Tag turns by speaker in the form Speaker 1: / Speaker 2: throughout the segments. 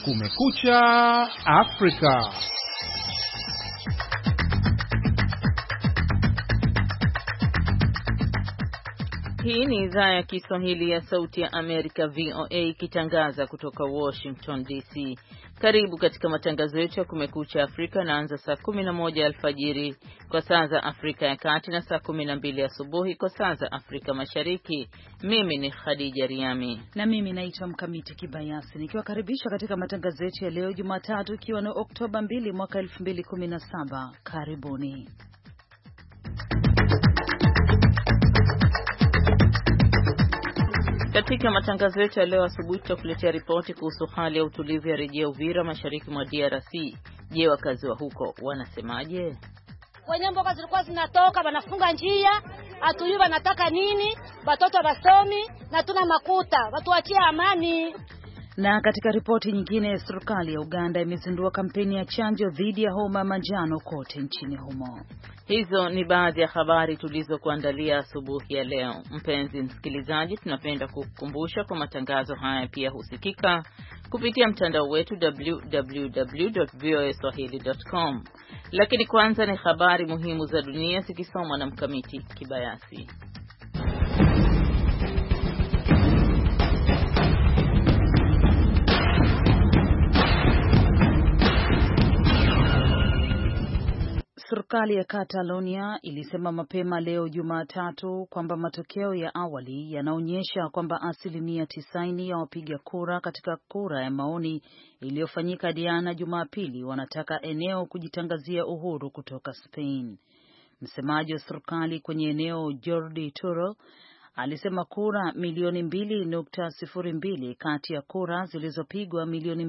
Speaker 1: Kumekucha Afrika.
Speaker 2: Hii ni idhaa ya Kiswahili ya Sauti ya Amerika VOA ikitangaza kutoka Washington DC. Karibu katika matangazo yetu ya Kumekucha Afrika, naanza saa 11 alfajiri kwa saa za Afrika ya Kati na saa 12 asubuhi kwa saa za Afrika Mashariki. Mimi ni Khadija Riami
Speaker 3: na mimi naitwa Mkamiti Kibayasi, nikiwakaribisha katika matangazo yetu ya leo Jumatatu, ikiwa ni Oktoba 2 mwaka 2017. Karibuni.
Speaker 2: Katika matangazo yetu ya leo asubuhi tutakuletea ripoti kuhusu hali ya utulivu ya rejea Uvira mashariki mwa DRC. Je, wakazi wa huko wanasemaje?
Speaker 4: Wenye mboga zilikuwa zinatoka wanafunga njia, hatujui wanataka nini, watoto wasomi na tuna makuta, watuachie amani.
Speaker 3: Na katika ripoti nyingine, serikali ya Uganda imezindua kampeni ya chanjo dhidi ya homa manjano kote nchini humo.
Speaker 2: Hizo ni baadhi ya habari tulizokuandalia asubuhi ya leo. Mpenzi msikilizaji, tunapenda kukukumbusha kwa matangazo haya pia husikika kupitia mtandao wetu www.voaswahili.com. Lakini kwanza ni habari muhimu za dunia zikisomwa na Mkamiti Kibayasi.
Speaker 3: Serikali ya Catalonia ilisema mapema leo Jumatatu kwamba matokeo ya awali yanaonyesha kwamba 90% ya wapiga kura katika kura ya maoni iliyofanyika jana Jumapili wanataka eneo kujitangazia uhuru kutoka Spain. Msemaji wa serikali kwenye eneo Jordi Turell alisema kura milioni 2.02 kati ya kura zilizopigwa milioni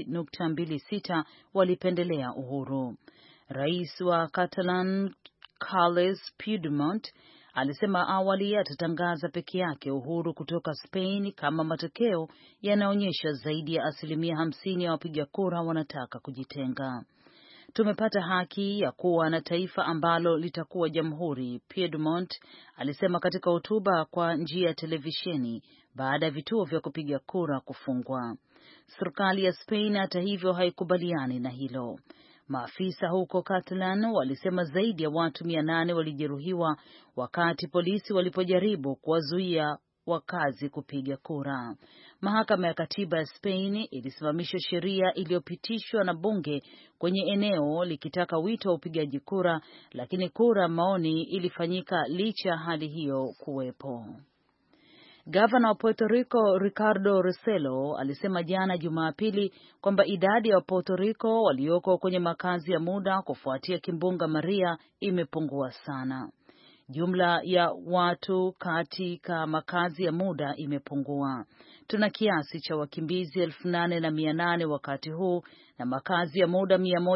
Speaker 3: 2.26 walipendelea uhuru. Rais wa Catalan Carles Puigdemont alisema awali atatangaza peke yake uhuru kutoka Spain kama matokeo yanaonyesha zaidi ya 50% ya wapiga kura wanataka kujitenga. Tumepata haki ya kuwa na taifa ambalo litakuwa jamhuri, Puigdemont alisema katika hotuba kwa njia ya televisheni baada ya vituo vya kupiga kura kufungwa. Serikali ya Spain hata hivyo haikubaliani na hilo. Maafisa huko Catalan walisema zaidi ya watu 800 walijeruhiwa wakati polisi walipojaribu kuwazuia wakazi kupiga kura. Mahakama ya katiba ya Spain ilisimamisha sheria iliyopitishwa na bunge kwenye eneo likitaka wito wa upigaji kura, lakini kura maoni ilifanyika licha hali hiyo kuwepo. Gavana wa Puerto Rico Ricardo Rossello alisema jana Jumapili kwamba idadi ya Puerto Rico walioko kwenye makazi ya muda kufuatia kimbunga Maria imepungua sana. Jumla ya watu katika makazi ya muda imepungua. Tuna kiasi cha wakimbizi 8,800 wakati huu na makazi ya muda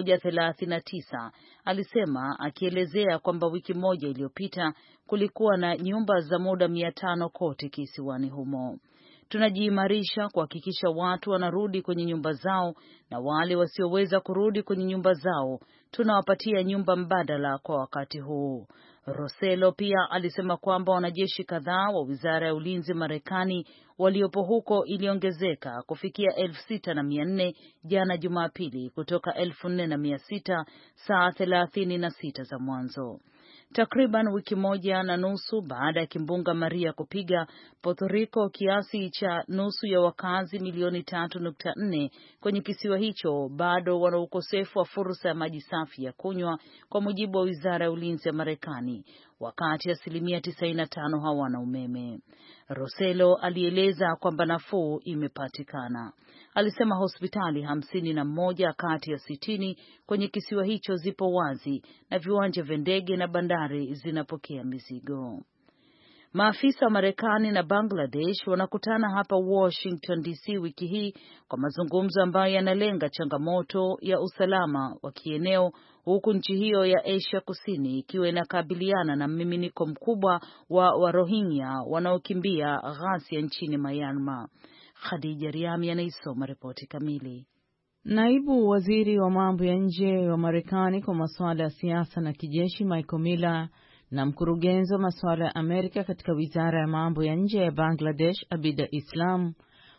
Speaker 3: 139, alisema, akielezea kwamba wiki moja iliyopita kulikuwa na nyumba za muda 500 kote kisiwani humo. Tunajiimarisha kuhakikisha watu wanarudi kwenye nyumba zao na wale wasioweza kurudi kwenye nyumba zao tunawapatia nyumba mbadala kwa wakati huu. Rossello pia alisema kwamba wanajeshi kadhaa wa Wizara ya Ulinzi Marekani waliopo huko iliongezeka kufikia 6,400 jana Jumapili kutoka 4,600 saa 36 za mwanzo. Takriban wiki moja na nusu baada ya kimbunga Maria kupiga Puerto Rico, kiasi cha nusu ya wakazi milioni 3.4 kwenye kisiwa hicho bado wana ukosefu wa fursa ya maji safi ya kunywa, kwa mujibu wa Wizara ya Ulinzi ya Marekani, wakati 95% hawana umeme. Rossello alieleza kwamba nafuu imepatikana. Alisema hospitali 51 kati ya 60 kwenye kisiwa hicho zipo wazi na viwanja vya ndege na bandari zinapokea mizigo. Maafisa wa Marekani na Bangladesh wanakutana hapa Washington DC wiki hii kwa mazungumzo ambayo yanalenga changamoto ya usalama wa kieneo, huku nchi hiyo ya Asia Kusini ikiwa inakabiliana na mmiminiko mkubwa wa Rohingya wanaokimbia ghasia nchini Myanmar. Khadija Riami anaisoma ripoti kamili.
Speaker 2: Naibu waziri wa mambo ya nje wa Marekani kwa masuala ya siasa na kijeshi Michael Miller na mkurugenzi wa masuala ya Amerika katika wizara ya mambo ya nje ya Bangladesh Abida Islam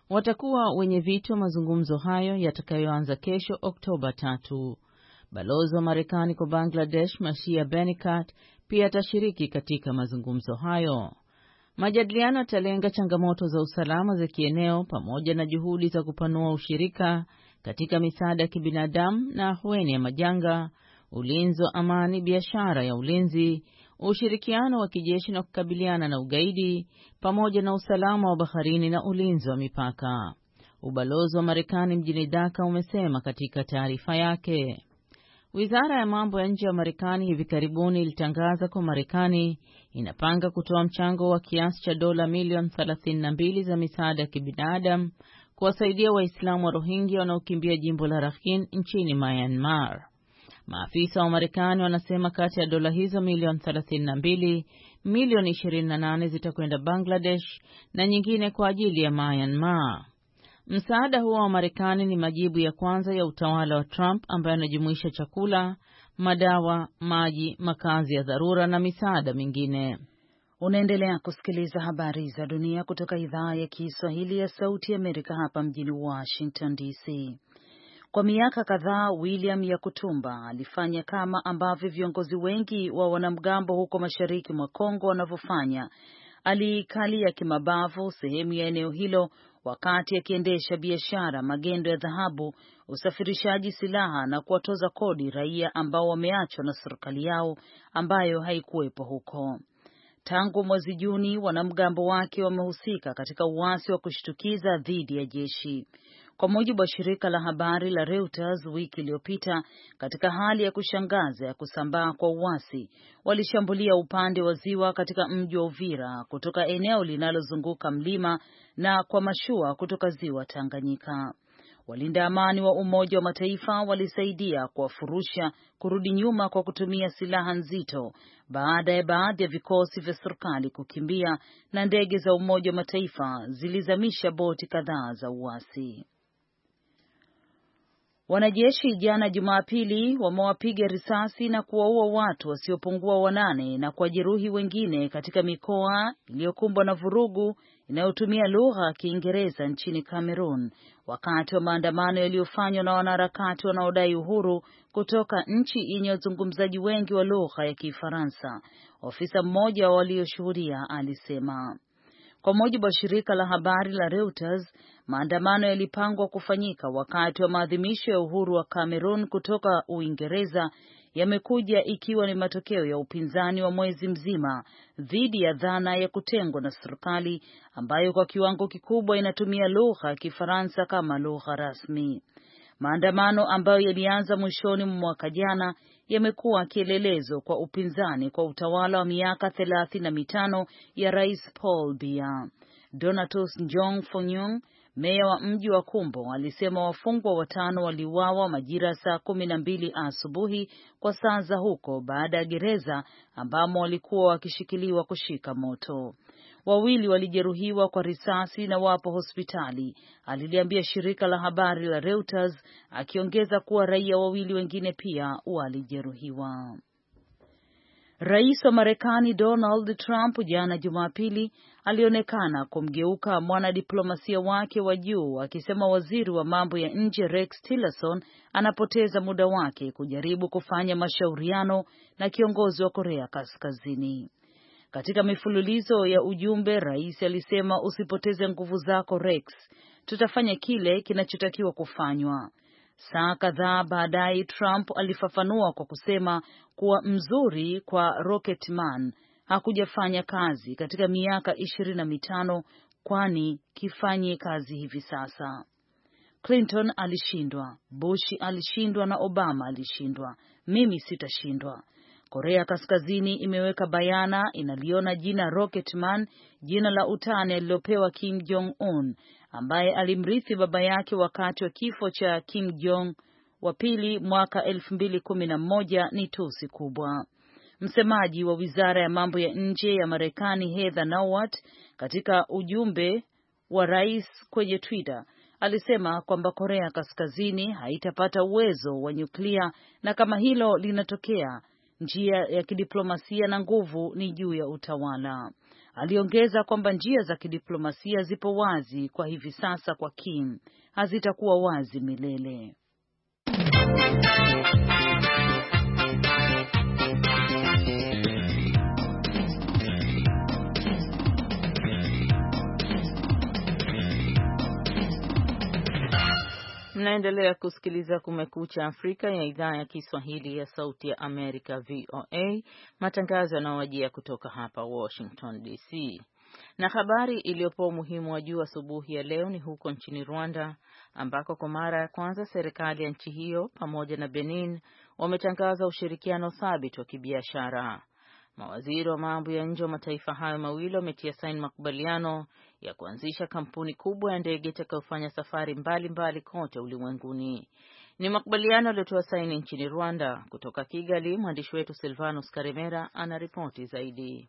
Speaker 2: watakuwa wenye viti wa mazungumzo hayo yatakayoanza kesho Oktoba 3. Balozi wa Marekani kwa Bangladesh, Mashia Benikat, pia atashiriki katika mazungumzo hayo. Majadiliano yatalenga changamoto za usalama za kieneo pamoja na juhudi za kupanua ushirika katika misaada ya kibinadamu na ahueni ya majanga, ulinzi wa amani, biashara ya ulinzi, ushirikiano wa kijeshi na kukabiliana na ugaidi, pamoja na usalama wa baharini na ulinzi wa mipaka. Ubalozi wa Marekani mjini Dhaka umesema katika taarifa yake. Wizara ya mambo ya nje ya Marekani hivi karibuni ilitangaza kwa Marekani inapanga kutoa mchango wa kiasi cha dola milioni 32 za misaada ya kibinadamu kuwasaidia Waislamu wa Rohingya wanaokimbia jimbo la Rakhine nchini Myanmar. Maafisa wa Marekani wanasema kati ya dola hizo milioni 32, milioni 28 zitakwenda Bangladesh na nyingine kwa ajili ya Myanmar. Msaada huo wa Marekani ni majibu ya kwanza ya utawala wa Trump ambayo yanajumuisha chakula, madawa, maji, makazi ya dharura na misaada mingine.
Speaker 3: Unaendelea kusikiliza habari za dunia kutoka idhaa ya Kiswahili ya Sauti ya Amerika hapa mjini Washington DC. Kwa miaka kadhaa William Yakutumba alifanya kama ambavyo viongozi wengi wa wanamgambo huko mashariki mwa Kongo wanavyofanya. Alikalia kimabavu sehemu ya eneo hilo wakati akiendesha biashara, magendo ya dhahabu, usafirishaji silaha na kuwatoza kodi raia ambao wameachwa na serikali yao ambayo haikuwepo huko. Tangu mwezi Juni wanamgambo wake wamehusika katika uasi wa kushtukiza dhidi ya jeshi. Kwa mujibu wa shirika la habari la Reuters, wiki iliyopita, katika hali ya kushangaza ya kusambaa kwa uasi, walishambulia upande wa ziwa katika mji wa Uvira kutoka eneo linalozunguka mlima na kwa mashua kutoka ziwa Tanganyika. Walinda amani wa Umoja wa Mataifa walisaidia kuwafurusha kurudi nyuma kwa kutumia silaha nzito baada ya baadhi ya vikosi vya serikali kukimbia, na ndege za Umoja wa Mataifa zilizamisha boti kadhaa za uasi. Wanajeshi jana Jumapili wamewapiga risasi na kuwaua watu wasiopungua 8 na kujeruhi wengine katika mikoa iliyokumbwa na vurugu inayotumia lugha ya Kiingereza nchini Cameroon wakati wa maandamano yaliyofanywa na wanaharakati wanaodai uhuru kutoka nchi yenye wazungumzaji wengi wa lugha ya Kifaransa. Ofisa mmoja wa walioshuhudia alisema. Kwa mujibu wa shirika la habari la Reuters, maandamano yalipangwa kufanyika wakati wa maadhimisho ya uhuru wa Cameroon kutoka Uingereza, yamekuja ikiwa ni matokeo ya upinzani wa mwezi mzima dhidi ya dhana ya kutengwa na serikali ambayo kwa kiwango kikubwa inatumia lugha ya Kifaransa kama lugha rasmi. Maandamano ambayo yalianza mwishoni mwa mwaka jana yamekuwa kielelezo kwa upinzani kwa utawala wa miaka 35 ya Rais Paul Biya. Donatus Njong Fonyung, meya wa mji wa Kumbo, alisema wafungwa 5 waliuawa majira saa 12 asubuhi kwa saa za huko baada ya gereza ambamo walikuwa wakishikiliwa kushika moto. 2 walijeruhiwa kwa risasi na wapo hospitali, aliliambia shirika la habari la Reuters, akiongeza kuwa raia 2 wengine pia walijeruhiwa. Rais wa Marekani Donald Trump jana Jumapili alionekana kumgeuka mwanadiplomasia wake wa juu, akisema waziri wa mambo ya nje Rex Tillerson anapoteza muda wake kujaribu kufanya mashauriano na kiongozi wa Korea Kaskazini. Katika mifululizo ya ujumbe, rais alisema, usipoteze nguvu zako Rex, tutafanya kile kinachotakiwa kufanywa. Saa kadhaa baadaye Trump alifafanua kwa kusema kuwa mzuri kwa Rocketman hakujafanya kazi katika miaka 25, kwani kifanye kazi hivi sasa. Clinton alishindwa, Bush alishindwa na Obama alishindwa. Mimi sitashindwa. Korea Kaskazini imeweka bayana inaliona jina Rocketman, jina la utani alilopewa Kim Jong-un, ambaye alimrithi baba yake wakati wa kifo cha Kim Jong wa pili mwaka 2011, ni tusi kubwa. Msemaji wa Wizara ya Mambo ya Nje ya Marekani Heather Nauert, katika ujumbe wa rais kwenye Twitter, alisema kwamba Korea Kaskazini haitapata uwezo wa nyuklia, na kama hilo linatokea, njia ya kidiplomasia na nguvu ni juu ya utawala. Aliongeza kwamba njia za kidiplomasia zipo wazi kwa hivi sasa kwa Kim, hazitakuwa wazi milele.
Speaker 2: Mnaendelea kusikiliza Kumekucha Afrika ya idhaa ya Kiswahili ya Sauti ya Amerika VOA, matangazo yanayowajia kutoka hapa Washington DC. Na habari iliyopewa umuhimu wa juu asubuhi ya leo ni huko nchini Rwanda, ambako kwa mara ya kwanza serikali ya nchi hiyo pamoja na Benin wametangaza ushirikiano thabiti wa kibiashara. Mawaziri wa mambo ya nje wa mataifa hayo mawili wametia saini makubaliano ya kuanzisha kampuni kubwa ya ndege itakayofanya safari mbalimbali kote ulimwenguni. Ni makubaliano yaliyotoa saini nchini Rwanda. Kutoka Kigali, mwandishi wetu Silvanus Karemera ana ripoti zaidi.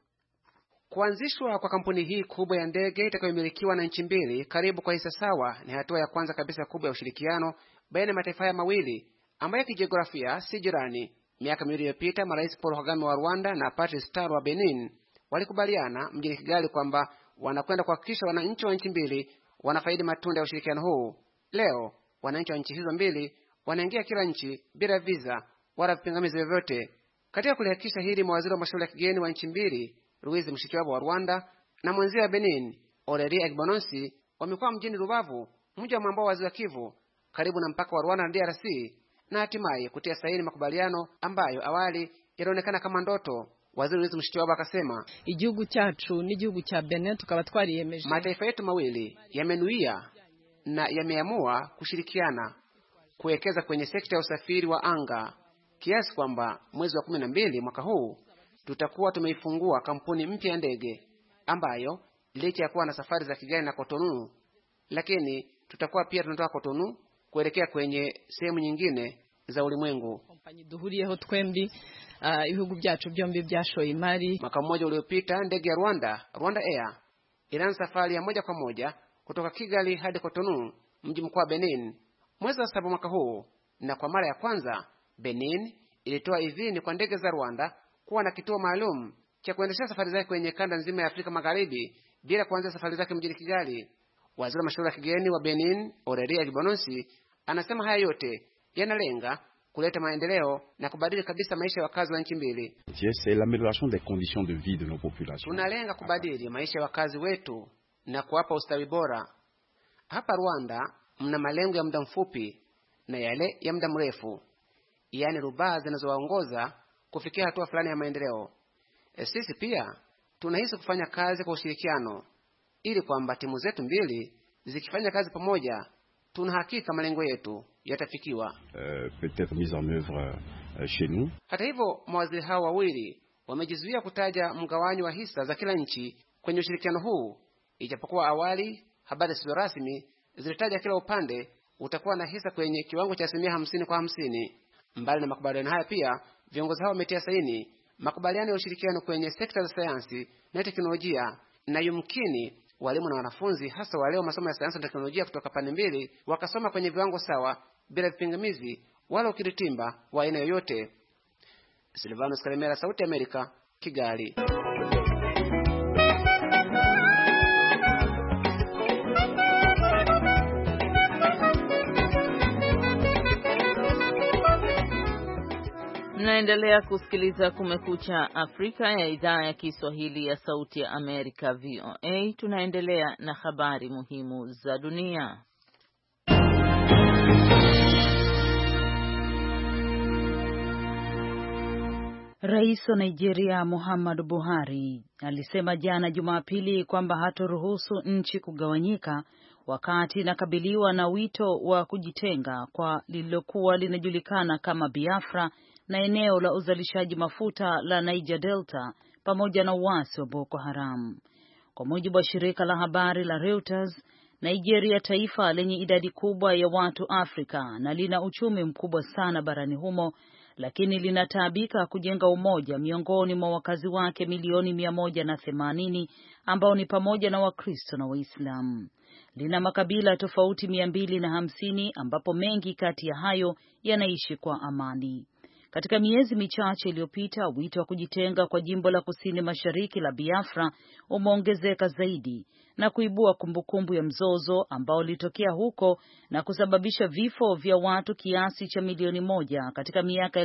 Speaker 5: Kuanzishwa kwa kampuni hii kubwa ya ndege itakayomilikiwa na nchi mbili karibu kwa hisa sawa ni hatua ya kwanza kabisa kubwa ya ushirikiano baina ya mataifa haya mawili ambayo kijiografia si jirani. Miaka miwili iliyopita, marais Paul Kagame wa Rwanda na Patrice Talon wa Benin walikubaliana mjini Kigali kwamba wanakwenda kuhakikisha wananchi wa nchi mbili wanafaidi matunda ya ushirikiano huu. Leo wananchi wa nchi hizo mbili wanaingia kila nchi bila visa wala vipingamizi vyovyote. Katika kulihakikisha hili, mawaziri wa mashauri ya kigeni wa nchi mbili, Louise Mushikiwabo wa Rwanda na mwenzia wa Benin, Aurelie Agbanonsi, wamekuwa mjini Rubavu, mji wa mwambao wa Ziwa Kivu, karibu na mpaka wa Rwanda na DRC, na hatimaye kutia saini makubaliano ambayo awali yalionekana kama ndoto. Waziri Louise Mushikiwabo akasema,
Speaker 6: igihugu cyacu n'igihugu cha Benin tukaba twariyemeje,
Speaker 5: mataifa yetu mawili yamenuia na yameamua kushirikiana kuwekeza kwenye sekta ya usafiri wa anga, kiasi kwamba mwezi wa 12 mwaka huu tutakuwa tumeifungua kampuni mpya ya ndege ambayo licha ya kuwa na safari za Kigali na Cotonou, lakini tutakuwa pia tunatoka Cotonou kuelekea kwenye sehemu nyingine za ulimwengu.
Speaker 6: Kompanyi duhuriyeho twembi ibihugu byacu byombi byashoye imari.
Speaker 5: Mwaka mmoja uliopita, ndege ya Rwanda Air ilianza safari ya moja kwa moja kutoka Kigali hadi Cotonou, mji mkuu wa Benin, mwezi wa 7 mwaka huu, na kwa mara ya kwanza Benin ilitoa idhini kwa ndege za Rwanda kuwa na kituo maalum cha kuendesha safari zake kwenye kanda nzima ya Afrika Magharibi bila kuanza safari zake mjini Kigali. Waziri wa mashauri ya kigeni wa Benin, Aurelie Agbanonsi, anasema haya yote yanalenga kuleta maendeleo na kubadili kabisa maisha ya wakazi wa nchi mbili. Tunalenga kubadili maisha ya wakazi wetu na kuwapa ustawi bora. Hapa Rwanda mna malengo ya muda mfupi na yale ya muda mrefu, yaani rubaa zinazowaongoza kufikia hatua fulani ya maendeleo. Sisi pia tunahisi kufanya kazi kwa ushirikiano ili kwamba timu zetu mbili zikifanya kazi pamoja, tuna hakika malengo yetu yatafikiwa.
Speaker 7: Peut-être mise en œuvre chez nous.
Speaker 5: Hata hivyo, mawaziri hao wawili wamejizuia kutaja mgawanyo wa hisa za kila nchi kwenye ushirikiano huu, ijapokuwa awali habari zisizo rasmi zilitaja kila upande utakuwa na hisa kwenye kiwango cha 50 kwa 50. Mbali na makubaliano haya, pia viongozi hao wametia saini makubaliano ya ushirikiano kwenye sekta za sayansi na teknolojia, na yumkini walimu na wanafunzi hasa wale wa masomo ya sayansi na teknolojia kutoka pande mbili wakasoma kwenye viwango sawa bila vipingamizi wala ukiritimba wa aina yoyote. Silvanus Karemera, Sauti ya Amerika, Kigali.
Speaker 2: Mnaendelea kusikiliza Kumekucha Afrika ya idhaa ya Kiswahili ya Sauti ya Amerika VOA. Tunaendelea na habari muhimu za dunia.
Speaker 3: Rais wa Nigeria Muhammadu Buhari alisema jana Jumapili kwamba hatoruhusu nchi kugawanyika wakati inakabiliwa na wito wa kujitenga kwa lililokuwa linajulikana kama Biafra na eneo la uzalishaji mafuta la Niger Delta pamoja na uasi wa Boko Haram. Kwa mujibu wa shirika la habari la Reuters, Nigeria, taifa lenye idadi kubwa ya watu Afrika na lina uchumi mkubwa sana barani humo, lakini linataabika kujenga umoja miongoni mwa wakazi wake milioni 180 ambao ni pamoja na Wakristo na Waislamu. Lina makabila tofauti 250 ambapo mengi kati ya hayo yanaishi kwa amani. Katika miezi michache iliyopita, wito wa kujitenga kwa jimbo la kusini mashariki la Biafra umeongezeka zaidi na kuibua kumbukumbu ya mzozo ambao ulitokea huko na kusababisha vifo vya watu kiasi cha milioni 1 katika miaka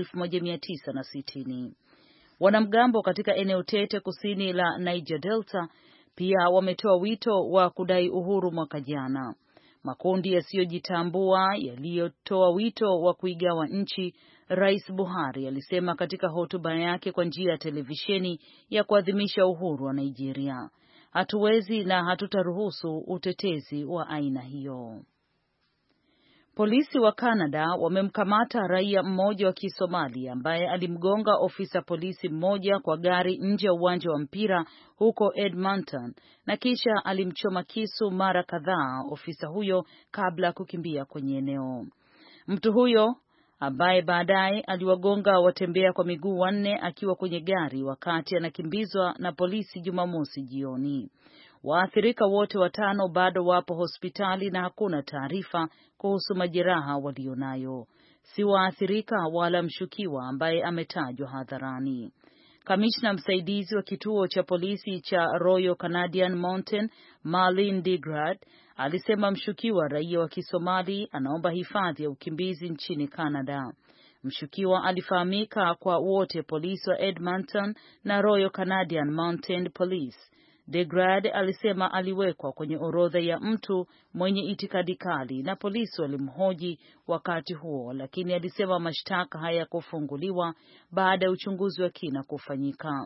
Speaker 3: 1960. Wanamgambo katika eneo tete kusini la Niger Delta pia wametoa wito wa kudai uhuru mwaka jana. Makundi yasiyojitambua yaliyotoa wito wa kuigawa nchi, Rais Buhari alisema katika hotuba yake kwa njia ya televisheni ya kuadhimisha uhuru wa Nigeria. Hatuwezi na hatutaruhusu utetezi wa aina hiyo. Polisi wa Canada wamemkamata raia mmoja wa Kisomali ambaye alimgonga ofisa polisi mmoja kwa gari nje ya uwanja wa mpira huko Edmonton na kisha alimchoma kisu mara kadhaa ofisa huyo kabla ya kukimbia kwenye eneo. Mtu huyo ambaye baadaye aliwagonga watembea kwa miguu 4 akiwa kwenye gari wakati anakimbizwa na polisi Jumamosi jioni. Waathirika wote 5 bado wapo hospitali na hakuna taarifa kuhusu majeraha walionayo. Si waathirika wala mshukiwa ambaye ametajwa hadharani. Kamishna msaidizi wa kituo cha polisi cha Royal Canadian Mounted, Marlene Degrad, alisema mshukiwa raia wa Kisomali anaomba hifadhi ya ukimbizi nchini Canada. Mshukiwa alifahamika kwa wote polisi wa Edmonton na Royal Canadian Mounted Police. Degrad alisema aliwekwa kwenye orodha ya mtu mwenye itikadi kali na polisi walimhoji wakati huo, lakini alisema mashtaka hayakufunguliwa baada ya uchunguzi wa kina kufanyika.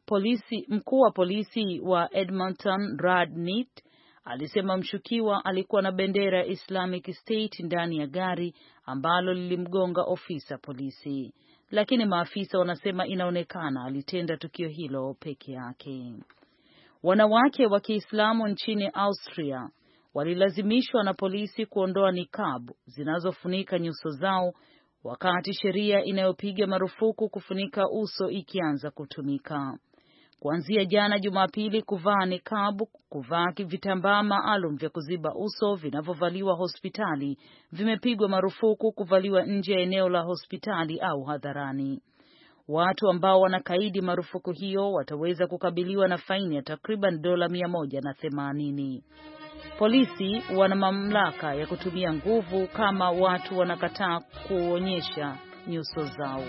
Speaker 3: Mkuu wa polisi wa Edmonton, Brad Neat, alisema mshukiwa alikuwa na bendera ya Islamic State ndani ya gari ambalo lilimgonga ofisa polisi, lakini maafisa wanasema inaonekana alitenda tukio hilo peke yake. Wanawake wa Kiislamu nchini Austria walilazimishwa na polisi kuondoa niqab zinazofunika nyuso zao wakati sheria inayopiga marufuku kufunika uso ikianza kutumika. Kuanzia jana Jumapili, kuvaa niqab, kuvaa vitambaa maalum vya kuziba uso vinavyovaliwa hospitali vimepigwa marufuku kuvaliwa nje ya eneo la hospitali au hadharani. Watu ambao wanakaidi marufuku hiyo wataweza kukabiliwa na faini ya takriban dola 180. Polisi wana mamlaka ya kutumia nguvu kama watu wanakataa kuonyesha nyuso zao.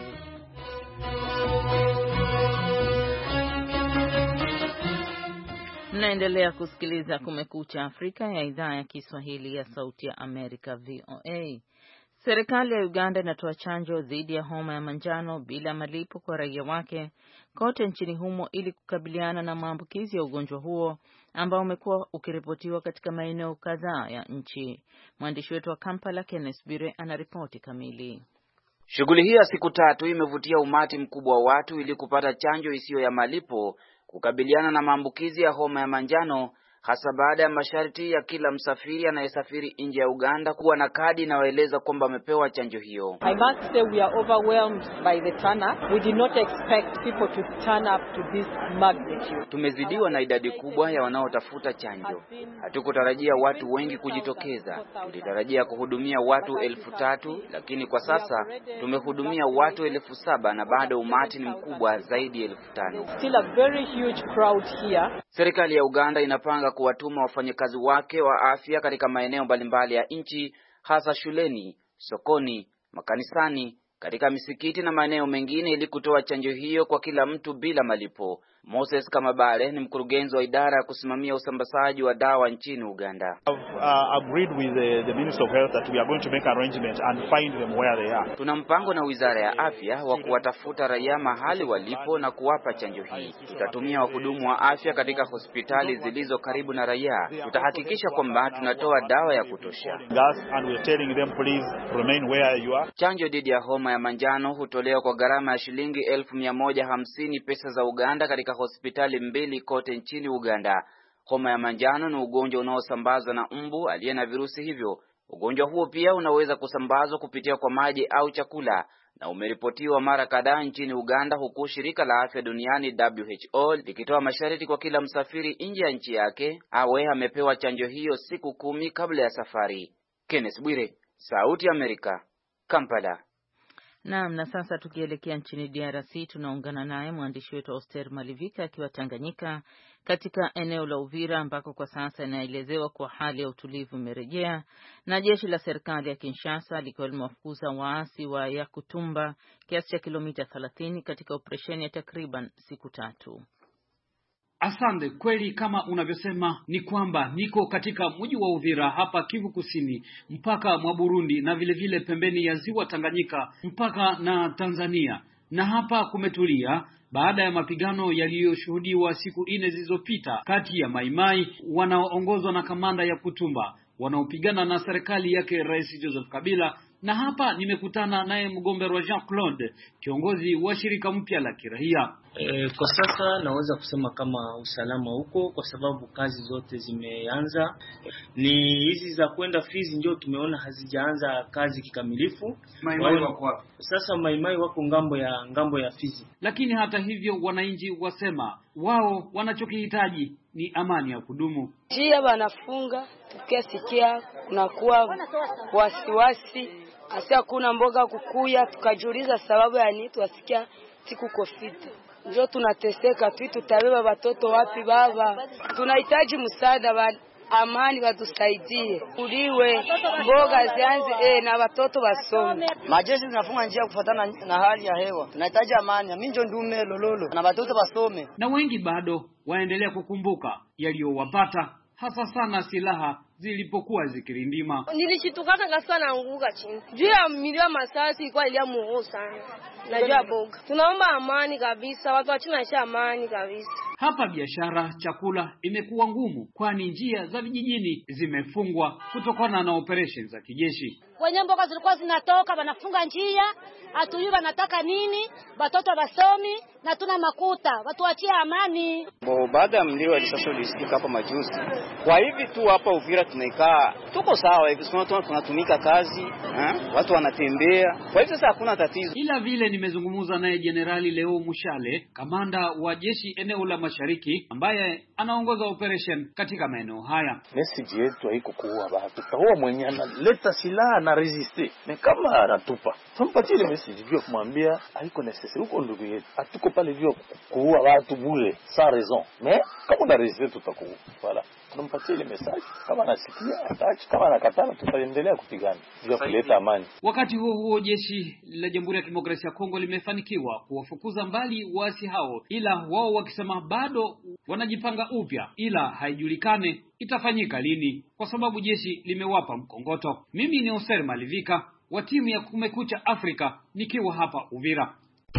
Speaker 2: Mnaendelea kusikiliza Kumekucha Afrika ya idhaa ya Kiswahili ya Sauti ya Amerika, VOA. Serikali ya Uganda inatoa chanjo dhidi ya homa ya manjano bila malipo kwa raia wake kote nchini humo ili kukabiliana na maambukizi ya ugonjwa huo ambao umekuwa ukiripotiwa katika maeneo kadhaa ya nchi. Mwandishi wetu wa Kampala, Kenneth Bire, anaripoti kamili.
Speaker 8: Shughuli hii ya siku 3 imevutia umati mkubwa wa watu ili kupata chanjo isiyo ya malipo kukabiliana na maambukizi ya homa ya manjano, hasa baada ya masharti ya kila msafiri anayesafiri nje ya Uganda kuwa na kadi inayoeleza kwamba amepewa chanjo hiyo.
Speaker 9: I must say we are overwhelmed by the turnout. We did not expect people to turn up to this magnitude.
Speaker 8: Tumezidiwa na idadi kubwa ya wanaotafuta chanjo. Hatukutarajia watu wengi kujitokeza. Tulitarajia kuhudumia watu 3,000, lakini kwa sasa tumehudumia watu 7,000 na bado umati ni mkubwa zaidi ya 5,000.
Speaker 9: Still a very huge crowd here.
Speaker 8: Serikali ya Uganda inapanga kuwatuma wafanyakazi wake wa afya katika maeneo mbalimbali ya nchi, hasa shuleni, sokoni, makanisani, katika misikiti na maeneo mengine ili kutoa chanjo hiyo kwa kila mtu bila malipo. Moses Kamabale ni mkurugenzi wa idara ya kusimamia usambazaji wa dawa nchini Uganda.
Speaker 10: Agreed with the Minister of Health that we are going to make arrangements and find them where they are.
Speaker 8: Tuna mpango na Wizara ya Afya wa kuwatafuta raia mahali walipo na kuwapa chanjo hii. Tutatumia wahudumu wa afya katika hospitali zilizo karibu na raia. Tutahakikisha kwamba tunatoa dawa ya kutosha.
Speaker 10: And we are telling them please remain where you are.
Speaker 8: Chanjo dhidi ya homa ya manjano hutolewa kwa gharama ya shilingi 1,150 pesa za Uganda katika hospitali 2 kote nchini Uganda. Homa ya manjano ni ugonjwa unaosambazwa na mbu aliye na virusi hivyo. Ugonjwa huo pia unaweza kusambazwa kupitia kwa maji au chakula na umeripotiwa mara kadhaa nchini Uganda, huku shirika la afya duniani WHO likitoa masharti kwa kila msafiri nje ya nchi yake awe amepewa chanjo hiyo siku 10 kabla ya safari. Kenneth Bwire, Sauti ya Amerika, Kampala.
Speaker 2: Naam, na sasa tukielekea nchini DRC tunaungana naye mwandishi wetu Oster Malivika akiwa Tanganyika katika eneo la Uvira ambako kwa sasa inaelezewa kwa hali ya utulivu imerejea na jeshi la serikali ya Kinshasa likiwa limewafukuza waasi wa Yakutumba kiasi cha kilomita 30 katika operesheni ya takriban siku 3.
Speaker 11: Asante. Kweli kama unavyosema ni kwamba niko katika mji wa Uvira hapa Kivu Kusini, mpaka mwa Burundi na vile vile pembeni ya ziwa Tanganyika mpaka na Tanzania, na hapa kumetulia baada ya mapigano yaliyoshuhudiwa siku 4 zilizopita kati ya Maimai wanaoongozwa na kamanda Yakutumba wanaopigana na serikali yake Rais Joseph Kabila. Na hapa nimekutana naye Mgombero Jean Claude, kiongozi wa shirika mpya la kiraia.
Speaker 12: Kwa sasa naweza kusema kama usalama huko, kwa sababu kazi zote zimeanza. Ni hizi za kwenda Fizi ndio tumeona hazijaanza kazi kikamilifu.
Speaker 11: Maimai wako wapi?
Speaker 12: Sasa Maimai wako ngambo ya Fizi.
Speaker 11: Lakini hata hivyo wananchi wasema wao wanachokihitaji ni amani ya kudumu.
Speaker 13: Njia wanafunga, tukisikia kunakuwa wasiwasi, hasa kuna mboga kukuya, tukajiuliza sababu ya nini tuwasikia siku kofiti. Ndio tunateseka tu, tutabeba watoto wapi baba? Tunahitaji msaada wa amani, watusaidie. Uliwe mboga zianze na watoto wasome.
Speaker 14: Majeshi zinafunga njia kufuatana na hali ya hewa. Tunahitaji amani. Mimi ndio ndume lololo na watoto wasome.
Speaker 11: Na wengi bado waendelea kukumbuka yaliyowapata, hasa sana silaha zilipokuwa zikirindima.
Speaker 15: Nilishitukaka ngasa naanguka chini. Juu ya milio masasi ilikuwa ilia muo sana. Najua boga. Tunaomba amani kabisa, watu wachina amani kabisa.
Speaker 11: Hapa biashara, chakula imekuwa ngumu kwani njia za vijijini zimefungwa kutokana na operation za kijeshi.
Speaker 4: Wenye mboga zilikuwa zinatoka wanafunga njia, hatujui wanataka nini, watoto wasomi na tuna makuta, watu wachia amani.
Speaker 14: Baada ya mlio wa risasi ulisikika hapa majuzi. Kwa hivi tu hapa Uvira tunaikaa tuko sawa hivi, tunatumika kazi, watu wanatembea. Kwa hivyo sasa hakuna tatizo.
Speaker 11: Ila vile nimezungumza naye Jenerali Leo Mushale, kamanda wa jeshi eneo la Mashariki ambaye anaongoza operation katika maeneo haya.
Speaker 16: Message yetu haiko kuua watu. Huwa mwenye analeta silaha na resiste. Ni kama anatupa. Tumpatie ile message juu kumwambia haiko necessary, uko ndugu yetu. Hatuko pale juu kuua watu bure sans raison. Mais kama una resiste tutakuua. Voilà. Tunampatia ile message. Kama anasikia ataacha, kama anakataa tutaendelea kupigana ili kuleta amani.
Speaker 11: Wakati huo jeshi la Jamhuri ya Kidemokrasia ya Kongo limefanikiwa kuwafukuza mbali waasi hao, ila wao wakisema bado wanajipanga upya, ila haijulikane itafanyika lini kwa sababu jeshi limewapa mkongoto. Mimi ni Oser Malivika wa timu ya Kumekucha Afrika nikiwa hapa Uvira.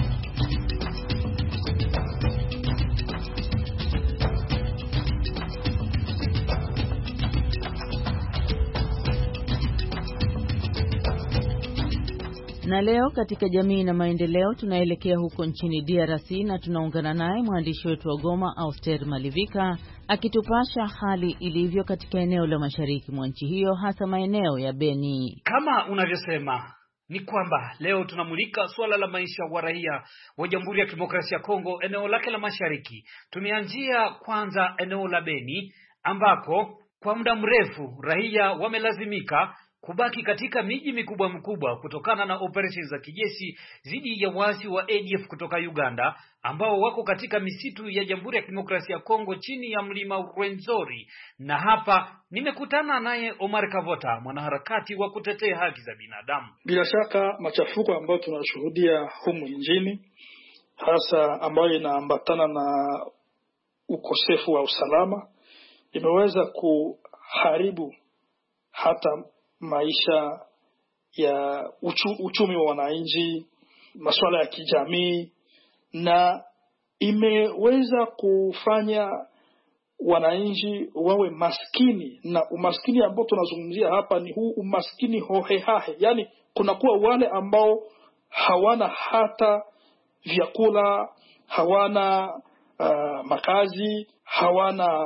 Speaker 2: Na leo katika jamii na maendeleo tunaelekea huko nchini DRC na tunaungana naye mwandishi wetu wa Goma Oster Malivika akitupasha hali ilivyo katika eneo la mashariki mwa nchi hiyo, hasa maeneo ya Beni.
Speaker 11: Kama unavyosema ni kwamba leo tunamulika suala la maisha wa raia wa Jamhuri ya Kidemokrasia ya Kongo eneo lake la mashariki. Tumeanzia kwanza eneo la Beni ambako kwa muda mrefu raia wamelazimika kubaki katika miji mikubwa kutokana na operesheni za kijeshi dhidi ya waasi wa ADF kutoka Uganda ambao wako katika misitu ya Jamhuri ya Kidemokrasia ya Kongo chini ya mlima Rwenzori. Na hapa nimekutana naye Omar Kavota, mwanaharakati wa kutetea haki za binadamu.
Speaker 17: Bila shaka machafuko ambayo tunashuhudia humu nchini, hasa ambayo inaambatana na ukosefu wa usalama, imeweza kuharibu hata maisha ya uchumi wa wananchi, masuala ya kijamii, na imeweza kufanya wananchi wawe maskini. Na umaskini ambao tunazungumzia hapa ni huu umaskini hohehahe, yani kunakuwa wale ambao hawana hata vyakula, hawana makazi, hawana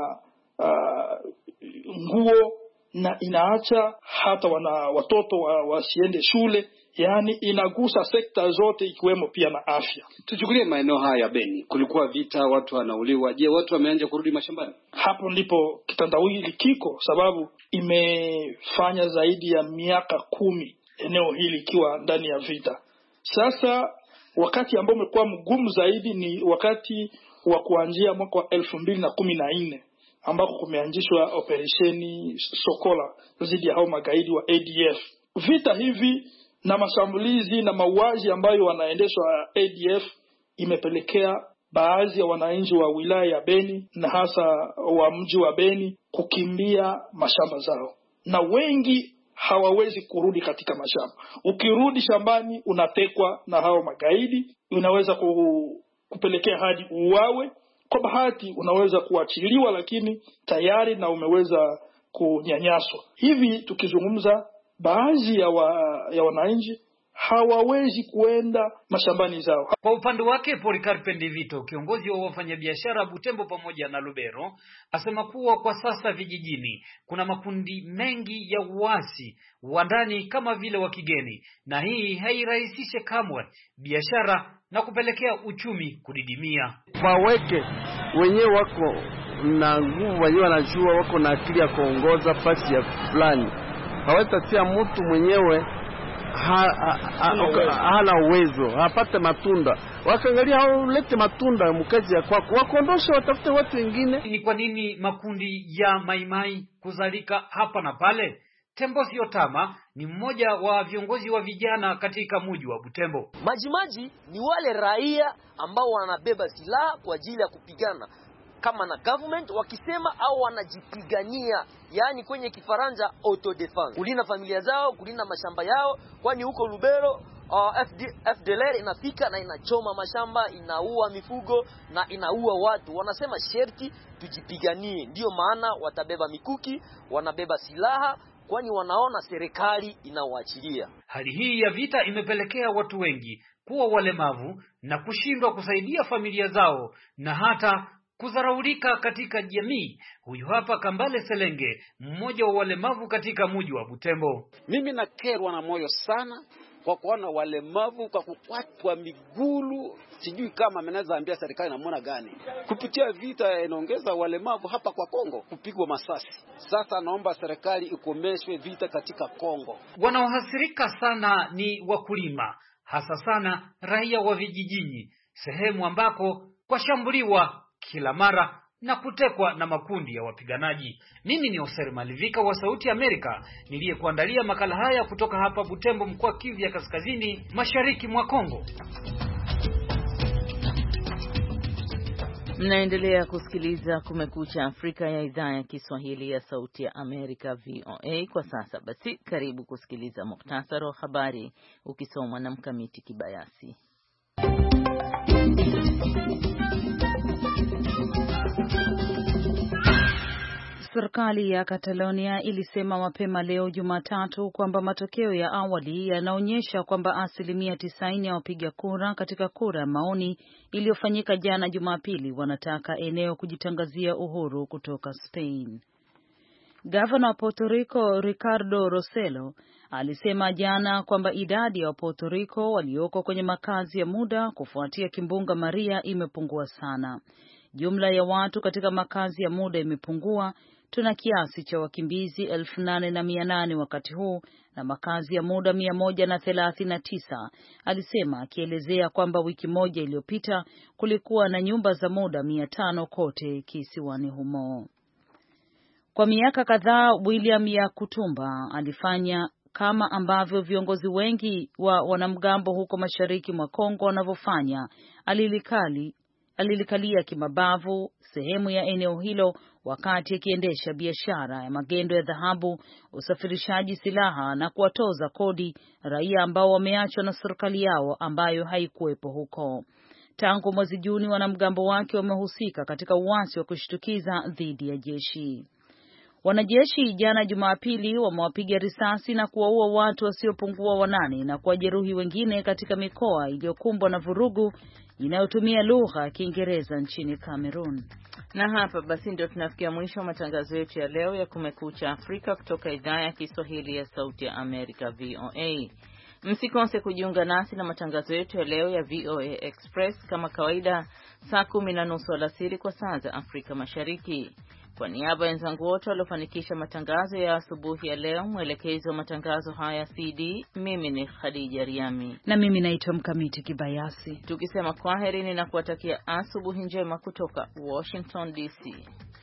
Speaker 17: nguo, na inaacha hata watoto wasiende shule. Yani inagusa sekta zote ikiwemo pia na afya.
Speaker 18: Tuchukulie maeneo haya ya Beni, kulikuwa vita, watu wanauliwa. Je, watu wameanza kurudi mashambani?
Speaker 17: Hapo ndipo kitandawili kiko, sababu imefanya zaidi ya miaka 10 eneo hili ikiwa ndani ya vita. Sasa wakati ambao umekuwa mgumu zaidi ni wakati wa kuanzia mwaka wa 2014 ambako kumeanzishwa operesheni Sokola dhidi ya hao magaidi wa ADF. Vita hivi na mashambulizi na mauaji ambayo wanaendeshwa ADF imepelekea baadhi ya wananchi wa wilaya ya Beni na hasa wa mji wa Beni kukimbia mashamba zao, na wengi hawawezi kurudi katika mashamba. Ukirudi shambani unatekwa na hao magaidi, unaweza kupelekea hadi uwawe. Kwa bahati unaweza kuachiliwa, lakini tayari na umeweza kunyanyaswa. Hivi tukizungumza, baadhi ya wananchi hawawezi kuenda mashambani zao.
Speaker 11: Kwa upande wake Polikarpe Ndivito, kiongozi wa wafanyabiashara Butembo pamoja na Lubero, asema kuwa kwa sasa vijijini kuna makundi mengi ya uasi wa ndani kama vile wa kigeni, na hii hairahisishe kamwe biashara na kupelekea uchumi kudidimia.
Speaker 19: Waweke wenyewe wako na nguvu, wenyewe wanajua, wako na akili ya kuongoza pasi ya fulani. Hawatatia mtu mwenyewe hana uwezo, hapate matunda. Wakaangalia hao lete matunda mkazi ya kwako, wakondosha, watafute watu wengine.
Speaker 11: Ni kwa nini makundi ya maimai kuzalika hapa na pale? Tembo Siotama ni mmoja wa viongozi wa vijana katika mji wa Butembo.
Speaker 20: Majimaji ni wale raia ambao wanabeba silaha kwa ajili ya kupigana kama na government, wakisema au wanajipigania, yani kwenye Kifaransa auto defense, kulinda familia zao, kulinda mashamba yao. Kwani huko Lubero FDLR inafika na inachoma mashamba, inaua mifugo na inaua watu. Wanasema sherti tujipiganie, ndio maana watabeba mikuki, wanabeba silaha, kwani wanaona serikali inawaachilia.
Speaker 11: Hali hii ya vita imepelekea watu wengi kuwa walemavu na kushindwa kusaidia familia zao na hata kudharaulika katika jamii. Huyu hapa Kambale Selenge, mmoja wa walemavu katika mji wa Butembo.
Speaker 21: Mimi nakerwa na moyo sana kwa kuona walemavu kwa kukwatwa migulu. Sijui kama mnaweza ambia serikali namna gani kupitia vita inaongeza walemavu hapa kwa Kongo, kupigwa masasi. Sasa naomba serikali ikomeshwe vita katika Kongo.
Speaker 11: Wanaohasirika sana ni wakulima, hasa sana raia wa vijijini, sehemu ambako kwashambuliwa kila mara na kutekwa na makundi ya wapiganaji. Mimi ni Oser Malivika wa Sauti Amerika, niliyekuandalia makala haya kutoka hapa Butembo, mkoa Kivu ya Kaskazini, mashariki mwa Kongo.
Speaker 2: Mnaendelea kusikiliza Kumekucha Afrika ya idhaa ya Kiswahili ya Sauti ya Amerika, VOA. Kwa sasa basi, karibu kusikiliza muhtasari wa habari ukisomwa na Mkamiti Kibayasi.
Speaker 3: Serikali ya Catalonia ilisema mapema leo Jumatatu kwamba matokeo ya awali yanaonyesha kwamba 90% ya wapiga kura katika kura ya maoni iliyofanyika jana Jumapili wanataka eneo kujitangazia uhuru kutoka Spain. Gavana wa Puerto Rico Ricardo Rossello alisema jana kwamba idadi ya Puerto Rico walioko kwenye makazi ya muda kufuatia kimbunga Maria imepungua sana. Jumla ya watu katika makazi ya muda imepungua. Tuna kiasi cha wakimbizi 8,800 wakati huu na makazi ya muda 139, alisema, akielezea kwamba wiki moja iliyopita kulikuwa na nyumba za muda 500 kote kisiwani humo. Kwa miaka kadhaa William Yakutumba alifanya kama ambavyo viongozi wengi wa wanamgambo huko mashariki mwa Kongo wanavyofanya. Alilikalia kimabavu sehemu ya eneo hilo wakati akiendesha biashara ya magendo ya dhahabu, usafirishaji silaha na kuwatoza kodi raia ambao wameachwa na serikali yao ambayo haikuwepo huko. Tangu mwezi Juni wanamgambo wake wamehusika katika uasi wa kushtukiza dhidi ya jeshi. Wanajeshi jana Jumapili wamewapiga risasi na kuwaua watu wasiopungua 8 na kuwajeruhi wengine katika mikoa iliyokumbwa na vurugu inayotumia lugha ya Kiingereza nchini Cameroon.
Speaker 2: Na hapa basi ndio tunafikia mwisho wa matangazo yetu ya leo ya Kumekucha Afrika kutoka idhaa ya Kiswahili ya Sauti ya Amerika, VOA. Msikose kujiunga nasi na matangazo yetu ya leo ya VOA Express kama kawaida saa 10:30 alasiri kwa saa za Afrika Mashariki. Kwa niaba ya wenzangu wote waliofanikisha matangazo ya asubuhi ya leo, mwelekezi wa matangazo haya CD, mimi ni Khadija Riami
Speaker 3: na mimi naitwa Mkamiti Kibayasi,
Speaker 2: tukisema kwaherini na kuwatakia asubuhi njema kutoka Washington DC.